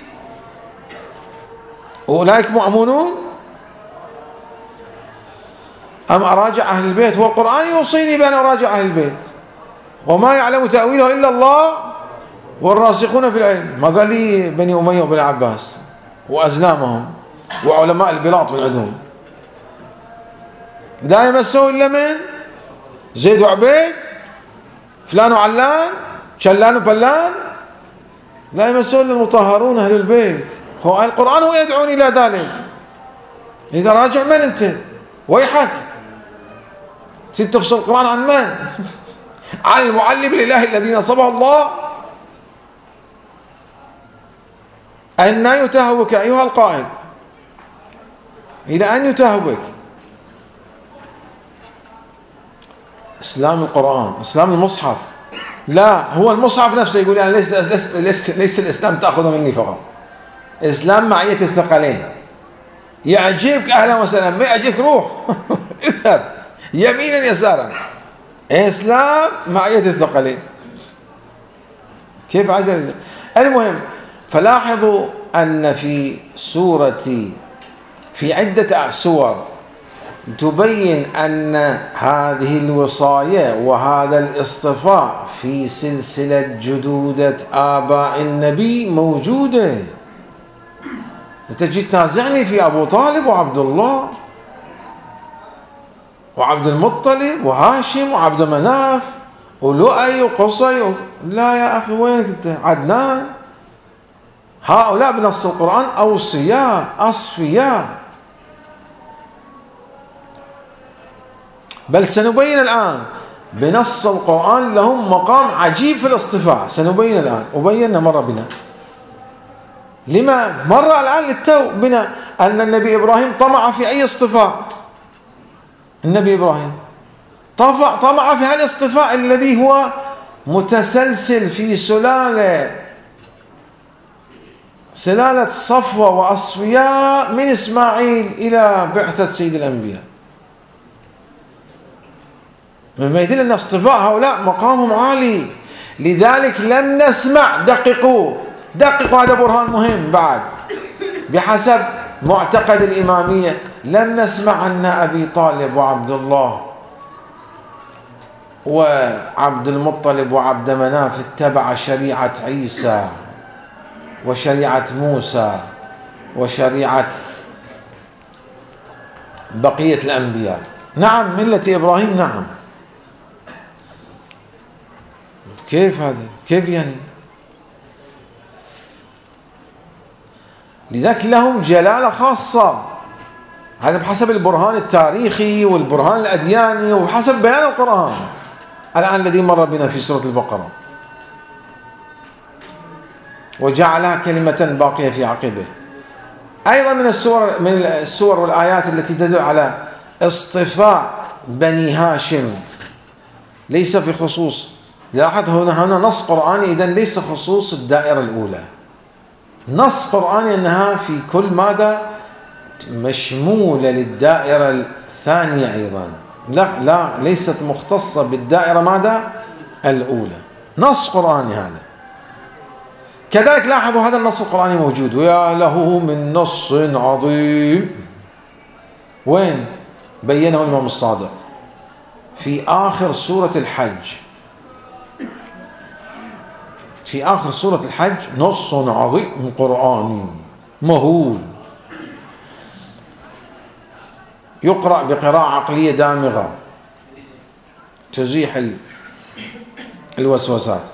وأولئك مؤمنون؟ أم أراجع أهل البيت؟ والقرآن يوصيني بأن أراجع أهل البيت، وما يعلم تأويله إلا الله والراسخون في العلم. ما قال لي بني أمية وبني العباس وأزلامهم وعلماء البلاط من عندهم. لا يمسه إلا من زيد وعبيد، فلان وعلان، شلان وبلان، لا يمسه إلا المطهرون أهل البيت. هو القرآن هو يدعوني إلى ذلك. إذا راجع من أنت؟ ويحك تريد تفصل القرآن عن من؟ عن المعلم الإلهي الذي نصبه الله. أن يتهبك أيها القائد، إلى أن يتهبك. إسلام القرآن، إسلام المصحف، لا هو المصحف نفسه يقول أنا ليس, ليس, ليس, ليس الإسلام تأخذ مني فقط، إسلام معية الثقلين. يعجبك أهلا وسهلا، ما يعجبك روح اذهب يمينا يسارا. إسلام معية الثقلين. كيف عجل؟ المهم، فلاحظوا أن في سورة في عدة سور تبين أن هذه الوصاية وهذا الاصطفاء في سلسلة جدودة آباء النبي موجودة. أنت جيت تنازعني في أبو طالب وعبد الله وعبد المطلب وهاشم وعبد مناف ولؤي وقصي و... لا يا أخي، وينك أنت؟ عدنان. هؤلاء بنص القرآن أوصياء أصفياء. بل سنبين الآن بنص القرآن لهم مقام عجيب في الاصطفاء. سنبين الآن، وبينا مرة بنا لما مر الآن للتو بنا أن النبي إبراهيم طمع في أي اصطفاء. النبي إبراهيم طمع طمع في هذا الاصطفاء الذي هو متسلسل في سلالة سلالة صفوة وأصفياء من إسماعيل إلى بعثة سيد الأنبياء. مما يدل أن اصطفاء هؤلاء مقامهم عالي. لذلك لم نسمع، دققوا دققوا هذا برهان مهم بعد، بحسب معتقد الإمامية لم نسمع أن أبي طالب وعبد الله وعبد المطلب وعبد مناف اتبع شريعة عيسى وشريعة موسى وشريعة بقية الأنبياء. نعم ملة إبراهيم، نعم. كيف هذا؟ كيف يعني؟ لذلك لهم جلالة خاصة، هذا بحسب البرهان التاريخي والبرهان الأدياني وحسب بيان القرآن الآن الذي مر بنا في سورة البقرة. وجعلها كلمة باقية في عقبه. أيضا من السور من السور والآيات التي تدل على اصطفاء بني هاشم ليس في خصوص. لاحظ هنا هنا نص قرآني، إذن ليس خصوص الدائرة الأولى، نص قرآني أنها في كل ماذا مشمولة للدائرة الثانية أيضا، لا لا ليست مختصة بالدائرة ماذا الأولى، نص قرآني هذا. كذلك لاحظوا هذا النص القرآني موجود، ويا له من نص عظيم. وين بينه الإمام الصادق؟ في آخر سورة الحج، في آخر سورة الحج نص عظيم قرآني مهول يقرأ بقراءة عقلية دامغة تزيح الوسوسات.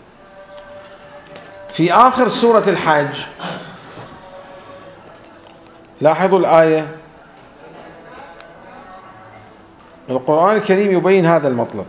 في آخر سورة الحج لاحظوا الآية، القرآن الكريم يبين هذا المطلب: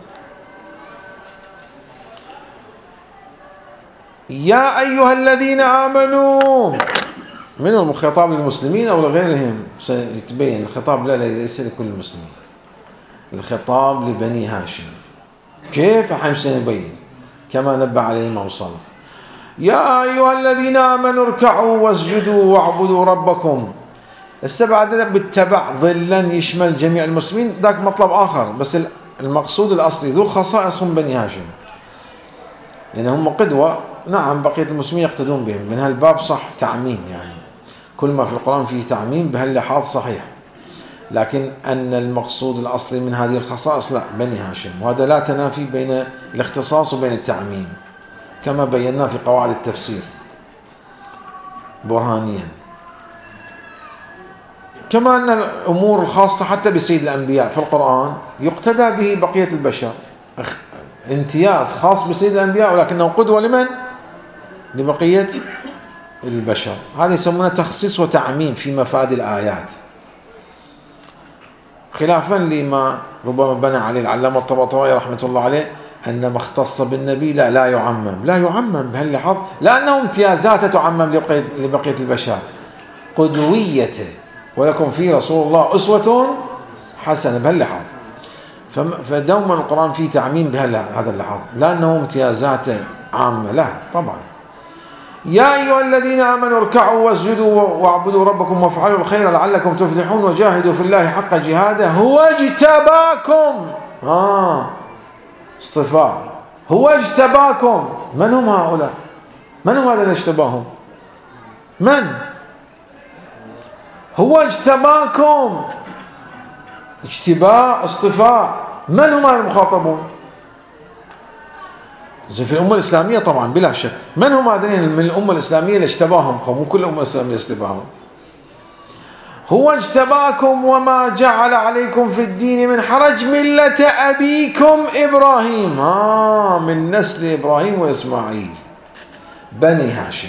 يا أيها الذين آمنوا. من الخطاب للمسلمين أو لغيرهم؟ سيتبين الخطاب لا ليس لكل المسلمين، الخطاب لبني هاشم. كيف؟ حين سنبين كما نبه عليه الإمام الصادق: يا أيها الذين آمنوا اركعوا واسجدوا واعبدوا ربكم. السبعة بالتبع ظلا يشمل جميع المسلمين، ذاك مطلب آخر، بس المقصود الأصلي ذو الخصائص هم بني هاشم، يعني هم قدوة. نعم بقية المسلمين يقتدون بهم، من هالباب صح تعميم، يعني كل ما في القرآن فيه تعميم بهاللحاظ صحيح، لكن أن المقصود الأصلي من هذه الخصائص لا بني هاشم، وهذا لا تنافي بين الاختصاص وبين التعميم كما بينا في قواعد التفسير برهانيا. كما أن الأمور الخاصة حتى بسيد الأنبياء في القرآن يقتدى به بقية البشر، امتياز خاص بسيد الأنبياء ولكنه قدوة لمن؟ لبقية البشر. هذا يسمونه تخصيص وتعميم في مفاد الآيات، خلافا لما ربما بنى عليه العلامة الطباطبائي رحمة الله عليه أن ما اختص بالنبي لا لا يعمم، لا يعمم بهاللحظ، لأنه امتيازات تعمم لبقية البشر، قدويته ولكم في رسول الله أسوة حسنة بهاللحظ. فدوما القرآن فيه تعميم بهذا اللحظ، لأنه امتيازات عامة له طبعا. يا أيها الذين آمنوا اركعوا واسجدوا واعبدوا ربكم وافعلوا الخير لعلكم تفلحون وجاهدوا في الله حق جهاده هو اجتباكم. آه اصطفاء، هو اجتباكم. من هم هؤلاء؟ من هم هذا اللي اجتباهم؟ من؟ هو اجتباكم، اجتباء اصطفاء. من هم المخاطبون؟ زي في الأمة الإسلامية طبعا بلا شك. من هم هذين من الأمة الإسلامية اللي اجتباهم؟ مو كل الأمة الإسلامية اجتباهم. هو اجتباكم وما جعل عليكم في الدين من حرج ملة أبيكم إبراهيم. آه من نسل إبراهيم وإسماعيل بني هاشم.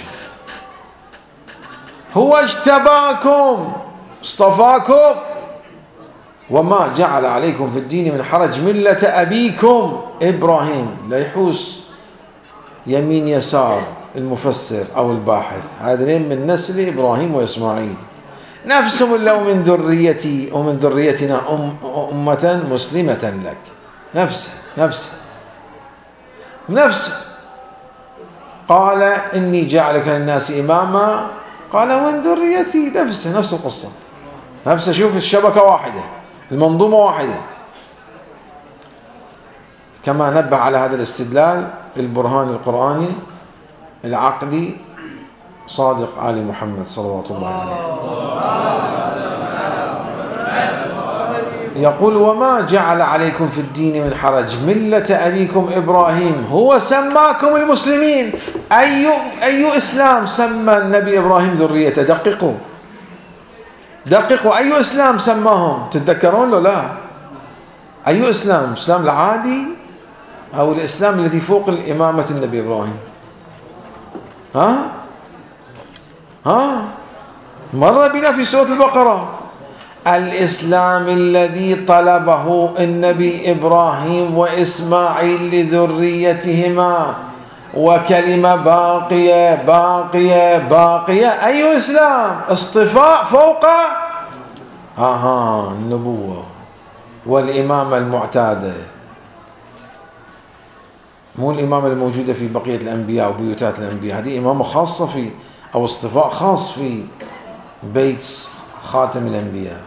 هو اجتباكم اصطفاكم وما جعل عليكم في الدين من حرج ملة أبيكم إبراهيم. لا يحوس يمين يسار المفسر أو الباحث، هذين من نسل إبراهيم وإسماعيل، نفسهم لو من ذريتي ومن ذريتنا أم أمة مسلمة لك. نفسه نفسه نفسه قال إني جعلك للناس إماما، قال ومن ذريتي. نفسه نفس القصة، نفسه. شوف الشبكة واحدة، المنظومة واحدة. كما نبه على هذا الاستدلال البرهان القرآني العقلي صادق آل محمد صلوات الله عليه، يقول وما جعل عليكم في الدين من حرج ملة أبيكم إبراهيم هو سماكم المسلمين. أي أي إسلام سمى النبي إبراهيم ذريته؟ دققوا دققوا، أي إسلام سماهم؟ تتذكرون له؟ لا. أي إسلام؟ الإسلام العادي أو الإسلام الذي فوق الإمامة النبي إبراهيم؟ ها ها مر بنا في سورة البقرة الإسلام الذي طلبه النبي إبراهيم وإسماعيل لذريتهما وكلمة باقية باقية باقية. أي إسلام؟ اصطفاء فوق آها النبوة والإمامة المعتادة. مو الإمامة الموجودة في بقية الأنبياء وبيوتات الأنبياء، هذه إمامة خاصة في أو اصطفاء خاص في بيت خاتم الأنبياء.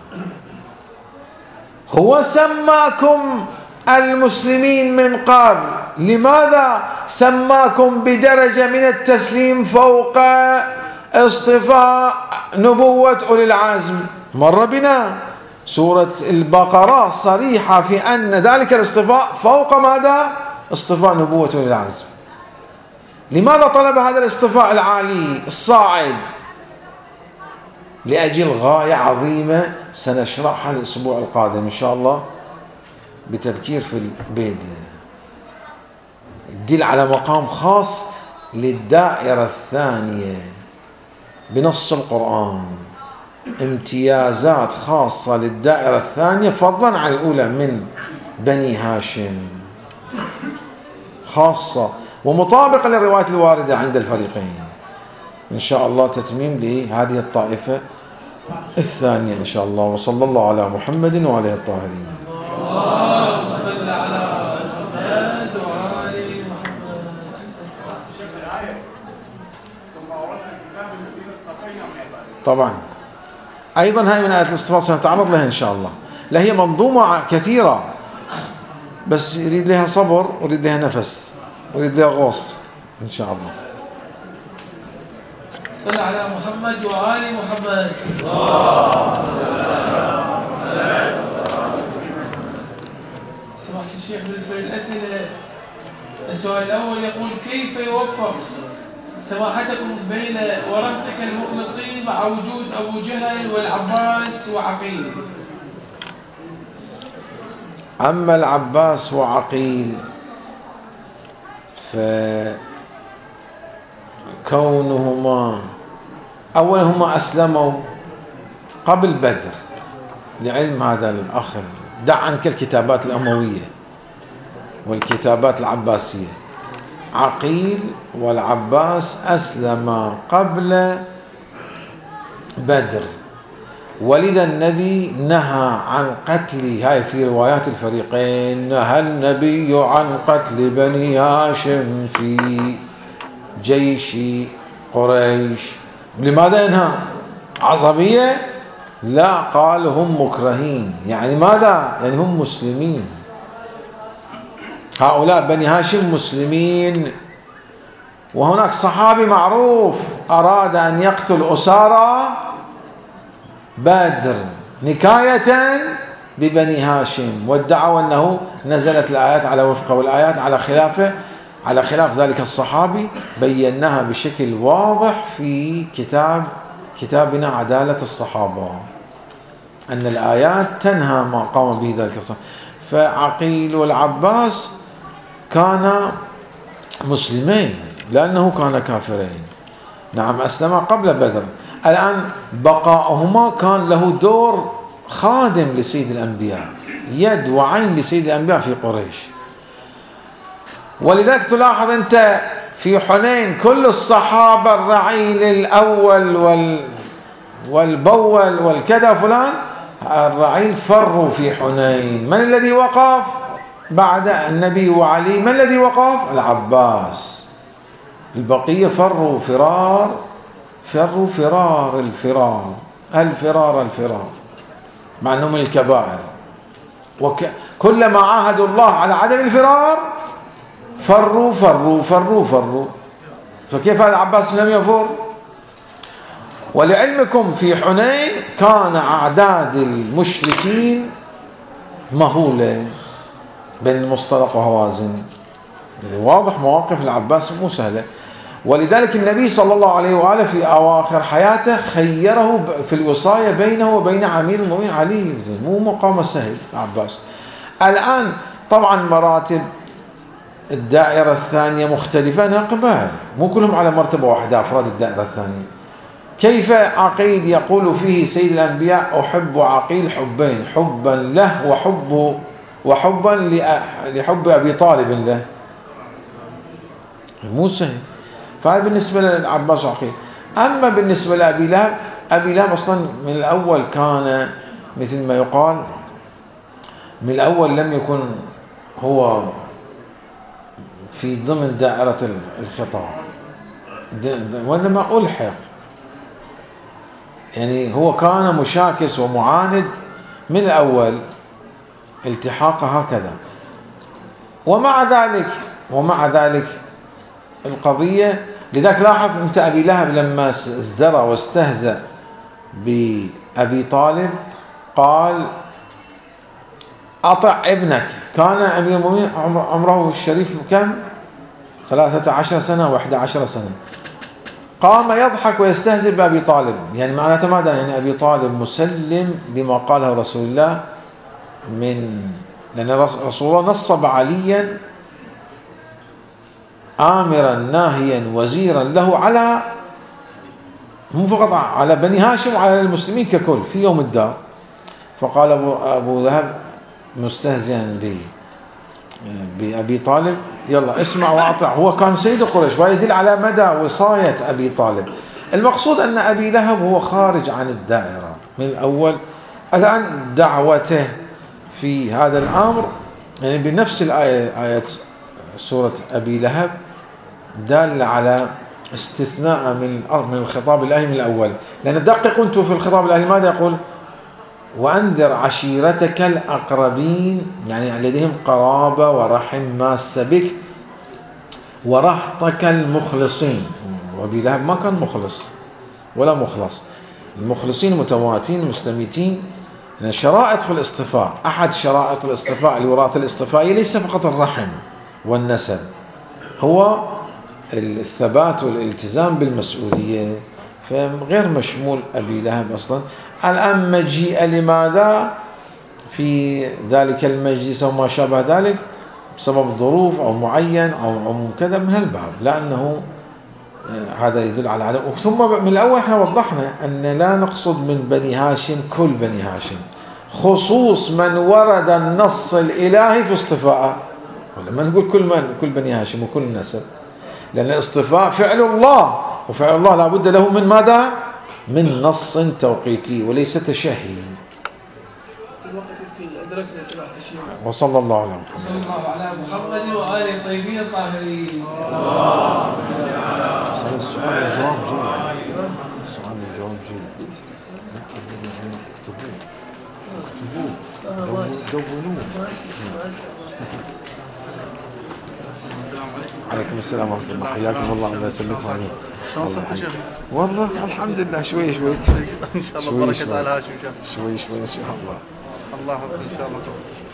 هو سماكم المسلمين من قبل، لماذا سماكم بدرجة من التسليم فوق اصطفاء نبوة أولي العزم؟ مر بنا سورة البقرة صريحة في أن ذلك الاصطفاء فوق ماذا؟ اصطفاء نبوة أولي العزم. لماذا طلب هذا الاصطفاء العالي الصاعد؟ لأجل غاية عظيمة سنشرحها الأسبوع القادم إن شاء الله بتبكير في البيت. يدل على مقام خاص للدائرة الثانية بنص القرآن، امتيازات خاصة للدائرة الثانية فضلا عن الأولى من بني هاشم، خاصة ومطابقة للروايات الواردة عند الفريقين. إن شاء الله تتميم لهذه الطائفة الثانية إن شاء الله. وصلى الله على محمد وعلى الطاهرين. اللهم صل على محمد وآل محمد. طبعا أيضا هاي من آيات الاصطفاء سنتعرض لها إن شاء الله. لا هي منظومة كثيرة بس يريد لها صبر ويريد لها نفس ويريد لها غوص إن شاء الله. صل على محمد وآل محمد. سماحة الشيخ، بالنسبة للأسئلة، السؤال الأول يقول: كيف يوفق سماحتكم بين ورثتك المخلصين مع وجود أبو جهل والعباس وعقيل؟ أما العباس وعقيل فكونهما أولا هما أسلموا قبل بدر، لعلم هذا الأخ، دع عنك الكتابات الأموية والكتابات العباسية. عقيل والعباس أسلما قبل بدر، ولذا النبي نهى عن قتل، هاي في روايات الفريقين، نهى النبي عن قتل بني هاشم في جيش قريش. لماذا ينهى؟ عصبية؟ لا، قال هم مكرهين. يعني ماذا؟ يعني هم مسلمين، هؤلاء بني هاشم مسلمين. وهناك صحابي معروف أراد أن يقتل أسارى بدر نكاية ببني هاشم، وادعوا أنه نزلت الآيات على وفقه، والآيات على خلافه، على خلاف ذلك الصحابي بيناها بشكل واضح في كتاب كتابنا عدالة الصحابة، أن الآيات تنهى ما قام به ذلك الصحابي. فعقيل والعباس كانا مسلمين لأنه كان كافرين، نعم أسلم قبل بدر. الآن بقاؤهما كان له دور خادم لسيد الأنبياء، يد وعين لسيد الأنبياء في قريش. ولذلك تلاحظ أنت في حنين كل الصحابة الرعيل الأول وال والبول والكذا فلان، الرعيل فروا في حنين. من الذي وقف بعد النبي وعلي؟ من الذي وقف؟ العباس. البقية فروا فرار فروا فرار الفرار الفرار الفرار مع أنهم من الكبائر، وكلما عاهدوا الله على عدم الفرار فروا فروا فروا فروا. فكيف هذا العباس لم يفر؟ ولعلمكم في حنين كان أعداد المشركين مهولة بين المصطلق وهوازن، واضح مواقف العباس مو سهلة. ولذلك النبي صلى الله عليه وآله في أواخر حياته خيره في الوصاية بينه وبين أمير المؤمنين علي، مو مقام سهل العباس. الآن طبعا مراتب الدائرة الثانية مختلفة، نقبل مو كلهم على مرتبة واحدة أفراد الدائرة الثانية. كيف عقيل يقول فيه سيد الأنبياء: أحب عقيل حبين، حبا له وحب وحبا لحب أبي طالب له، مو سهل. فهذا بالنسبة للعباس وعقيل. أما بالنسبة لأبي لهب، أبي لهب أصلا من الأول كان مثل ما يقال، من الأول لم يكن هو في ضمن دائرة الخطاب، وإنما ألحق. يعني هو كان مشاكس ومعاند من الأول، التحاقه هكذا. ومع ذلك ومع ذلك القضية، لذلك لاحظ أنت أبي لهب لما ازدرى واستهزأ بأبي طالب قال أطع ابنك. كان أمير المؤمنين عمره الشريف كم؟ ثلاثة عشر سنة وإحدى عشر سنة. قام يضحك ويستهزئ بأبي طالب، يعني معناته ماذا؟ يعني أبي طالب مسلم لما قاله رسول الله، من لأن رسول الله نصب عليا آمرا ناهيا وزيرا له على، مو فقط على بني هاشم وعلى المسلمين ككل في يوم الدار. فقال أبو, أبو لهب مستهزئا بأبي طالب يلا اسمع وأطع. هو كان سيد قريش، ويدل على مدى وصاية أبي طالب. المقصود أن أبي لهب هو خارج عن الدائرة من الأول. الآن دعوته في هذا الأمر يعني بنفس الآية، آية سورة أبي لهب، دالة على استثناء من من الخطاب الآية من الأول. لأن دققوا أنتم في الخطاب الآية ماذا يقول؟ وأنذر عشيرتك الأقربين، يعني لديهم قرابة ورحم ماسة بك، ورهطك المخلصين. وأبي لهب ما كان مخلص ولا مخلص. المخلصين متواتين مستميتين. لأن شرائط في الاصطفاء، أحد شرائط الاصطفاء الوراثة الاصطفائية ليس فقط الرحم والنسب، هو الثبات والالتزام بالمسؤولية، فغير مشمول أبي لهب أصلا. الآن مجيء لماذا في ذلك المجلس أو ما شابه ذلك بسبب ظروف أو معين أو عموم كذا من هالباب، لأنه هذا يدل على عدم. ثم من الأول احنا وضحنا أن لا نقصد من بني هاشم كل بني هاشم، خصوص من ورد النص الإلهي في اصطفاءه، ولما نقول كل من كل بني هاشم وكل نسب، لأن الاصطفاء فعل الله، وفعل الله لا بد له من ماذا؟ من نص توقيتي وليس تشهي. أدركنا سماحة الشيخ. وصلى الله على محمد. صلى الله على محمد وآله الطيبين الطاهرين. السؤال والجواب جيد. السؤال والجواب جيد. اكتبوه اكتبوه دونوه. عليكم السلام ورحمة الله. حياكم الله. الله يسلمكم. عليكم. شلون صرت يا شيخ؟ والله الحمد لله شوي شوي. ان شاء الله بركة على هاشم. شوي شوي ان شاء الله. الله يحفظك ان شاء الله.